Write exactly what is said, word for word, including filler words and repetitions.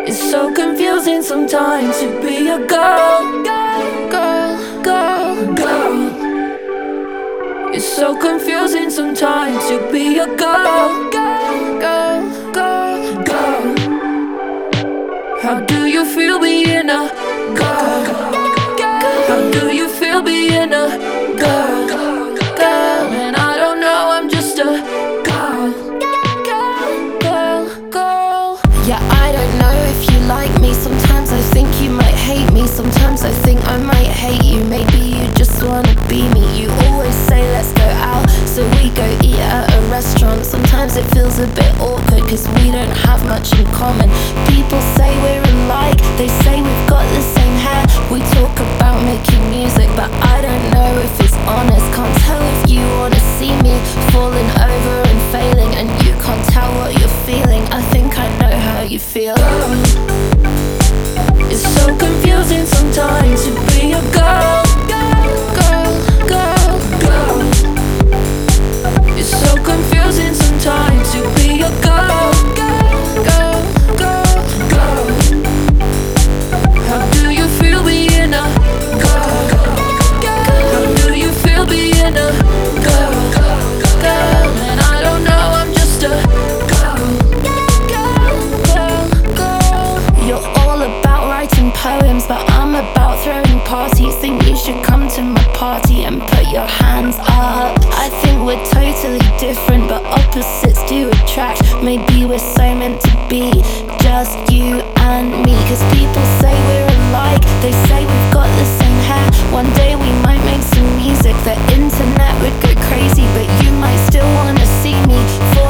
It's so confusing sometimes to be a girl, girl, girl, girl, girl. It's so confusing sometimes to be a girl, girl, girl, girl, girl. How do you feel being a girl? How do you feel being a girl? Girl, and I don't know, I'm just a girl, girl, girl, girl. Yeah, I don't know if you like me. Sometimes I think you might hate me. Sometimes I think I might hate you. Maybe you just wanna be me. You always say let's go out, so we go eat at a restaurant. Sometimes it feels a bit awkward cause we don't have much in common. People say we're alike, they say we've got the same hair. We talk about making music, but I don't know if it's honest. Can't tell if you wanna see me falling over and failing, and you can't tell what you're feeling. I think I know how you feel. It's so confusing sometimes to be a girl, girl, girl, girl. It's so confusing sometimes to be a girl, girl, girl, girl. How do you feel being a girl? How do you feel being a girl? Girl, and I don't know, I'm just a girl, girl, girl, girl. You're all about writing poems, but I'm about throwing parties. Think you should come to my party and put your hands up. I think we're totally different, but opposites do attract. Maybe we're so meant to be, just you and me. Cause people say we're alike, they say we've got the same hair. One day we might make some music, the internet would go crazy, but you might still wanna see me